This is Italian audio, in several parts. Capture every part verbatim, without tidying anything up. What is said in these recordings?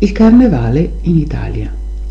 Il Carnevale in Italia.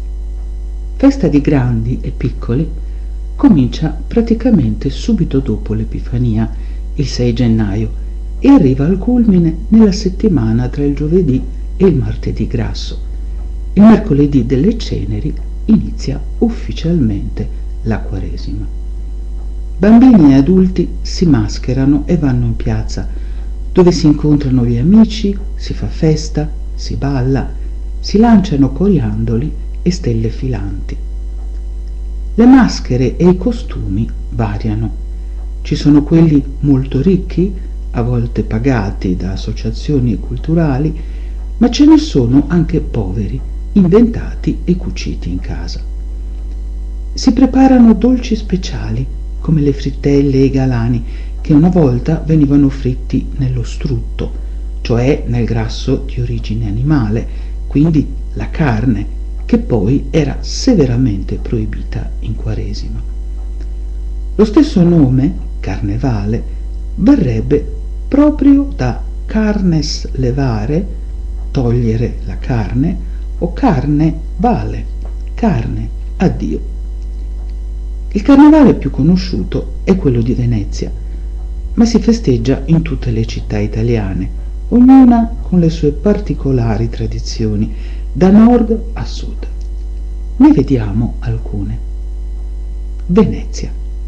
Festa di grandi e piccoli comincia praticamente subito dopo l'Epifania, il sei gennaio, e arriva al culmine nella settimana tra il giovedì e il martedì grasso. Il mercoledì delle ceneri inizia ufficialmente la Quaresima. Bambini e adulti si mascherano e vanno in piazza, dove si incontrano gli amici, si fa festa, si balla, si lanciano coriandoli e stelle filanti. Le maschere e i costumi variano. Ci sono quelli molto ricchi, a volte pagati da associazioni culturali, ma ce ne sono anche poveri, inventati e cuciti in casa. Si preparano dolci speciali, come le frittelle e i galani, che una volta venivano fritti nello strutto, cioè nel grasso di origine animale, quindi la carne, che poi era severamente proibita in Quaresima. Lo stesso nome, Carnevale, verrebbe proprio da carnes levare, togliere la carne, o carne vale, carne a Dio. Il carnevale più conosciuto è quello di Venezia, ma si festeggia in tutte le città italiane, ognuna con le sue particolari tradizioni, da nord a sud. Ne vediamo alcune. Venezia.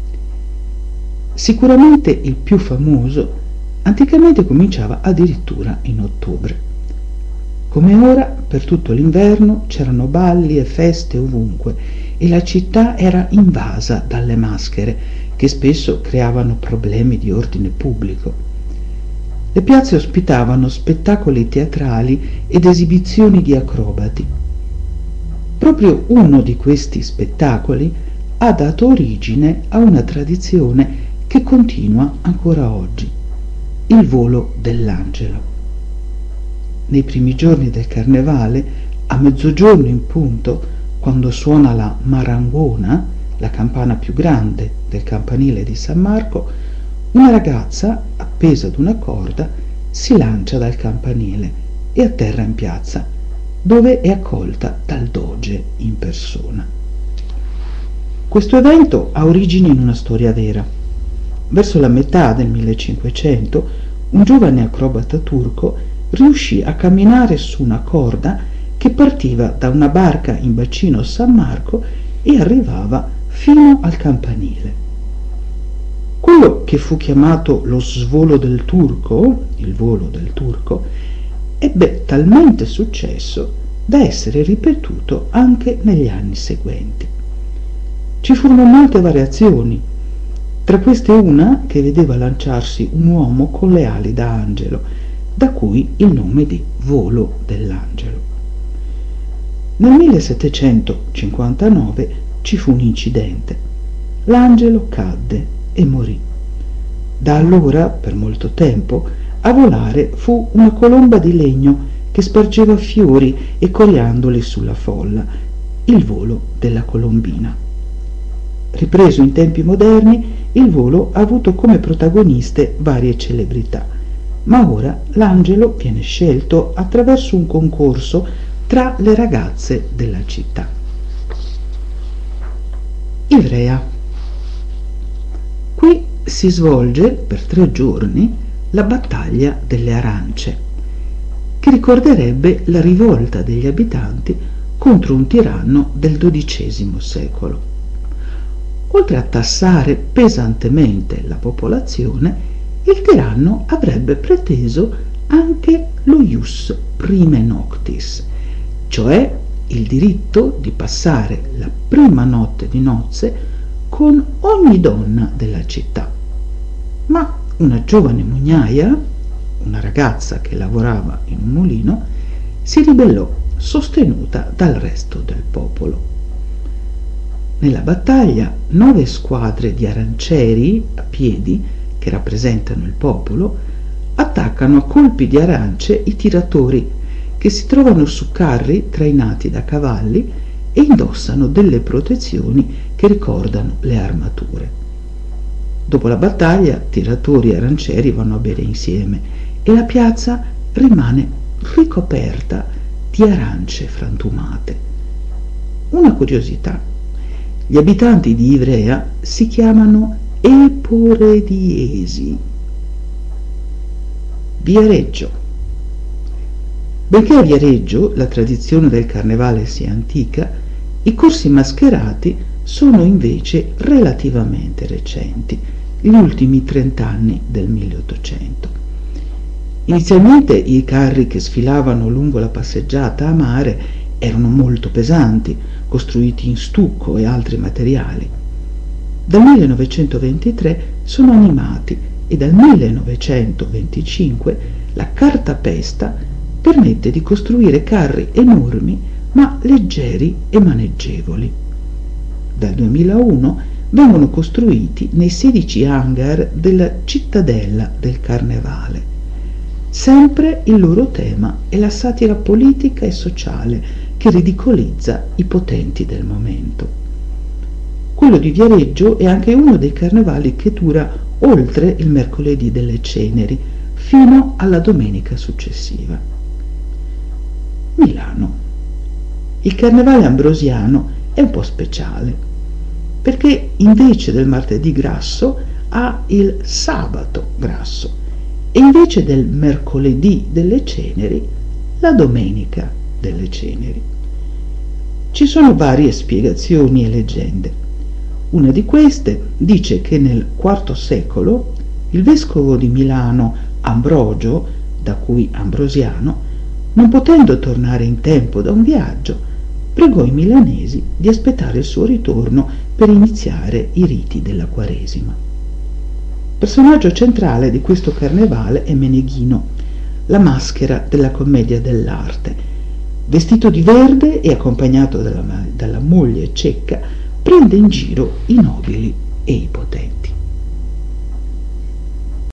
Sicuramente il più famoso, anticamente cominciava addirittura in ottobre. Come ora, per tutto l'inverno c'erano balli e feste ovunque e la città era invasa dalle maschere, che spesso creavano problemi di ordine pubblico. Le piazze ospitavano spettacoli teatrali ed esibizioni di acrobati. Proprio uno di questi spettacoli ha dato origine a una tradizione che continua ancora oggi, il volo dell'angelo. Nei primi giorni del Carnevale, a mezzogiorno in punto, quando suona la marangona, la campana più grande del campanile di San Marco, una ragazza, appesa ad una corda, si lancia dal campanile e atterra in piazza, dove è accolta dal doge in persona. Questo evento ha origini in una storia vera. Verso la metà del millecinquecento, un giovane acrobata turco riuscì a camminare su una corda che partiva da una barca in bacino San Marco e arrivava fino al campanile. Quello che fu chiamato lo svolo del turco, il volo del turco, ebbe talmente successo da essere ripetuto anche negli anni seguenti. Ci furono molte variazioni, tra queste una che vedeva lanciarsi un uomo con le ali da angelo, da cui il nome di volo dell'angelo. Nel millesettecentocinquantanove ci fu un incidente. L'angelo cadde e morì. Da allora, per molto tempo, a volare fu una colomba di legno che spargeva fiori e coriandoli sulla folla, il volo della colombina. Ripreso in tempi moderni, il volo ha avuto come protagoniste varie celebrità, ma ora l'angelo viene scelto attraverso un concorso tra le ragazze della città. Ivrea. Qui si svolge per tre giorni la battaglia delle arance, che ricorderebbe la rivolta degli abitanti contro un tiranno del dodicesimo secolo. Oltre a tassare pesantemente la popolazione, il tiranno avrebbe preteso anche lo ius prime noctis, cioè il diritto di passare la prima notte di nozze con ogni donna della città. Ma una giovane mugnaia, una ragazza che lavorava in un mulino, si ribellò, sostenuta dal resto del popolo. Nella battaglia, nove squadre di arancieri a piedi, che rappresentano il popolo, attaccano a colpi di arance i tiratori, che si trovano su carri trainati da cavalli e indossano delle protezioni che ricordano le armature. Dopo la battaglia, tiratori e arancieri vanno a bere insieme e la piazza rimane ricoperta di arance frantumate. Una curiosità: gli abitanti di Ivrea si chiamano eporediesi. Viareggio. Benché a Viareggio la tradizione del carnevale sia antica, i corsi mascherati sono invece relativamente recenti, gli ultimi trent'anni del milleottocento. Inizialmente i carri che sfilavano lungo la passeggiata a mare erano molto pesanti, costruiti in stucco e altri materiali. Dal millenovecentoventitré sono animati e dal millenovecentoventicinque la cartapesta permette di costruire carri enormi ma leggeri e maneggevoli. Dal duemilauno vengono costruiti nei sedici hangar della Cittadella del Carnevale. Sempre il loro tema è la satira politica e sociale che ridicolizza i potenti del momento. Quello di Viareggio è anche uno dei carnevali che dura oltre il mercoledì delle ceneri, fino alla domenica successiva. Milano. Il carnevale ambrosiano è un po' speciale, perché invece del martedì grasso ha il sabato grasso e invece del mercoledì delle ceneri la domenica delle ceneri. Ci sono varie spiegazioni e leggende. Una di queste dice che nel quarto secolo il vescovo di Milano Ambrogio, da cui ambrosiano, non potendo tornare in tempo da un viaggio, pregò i milanesi di aspettare il suo ritorno per iniziare i riti della Quaresima. Personaggio centrale di questo carnevale è Meneghino, la maschera della commedia dell'arte. Vestito di verde e accompagnato dalla, dalla moglie cecca, prende in giro i nobili e i potenti.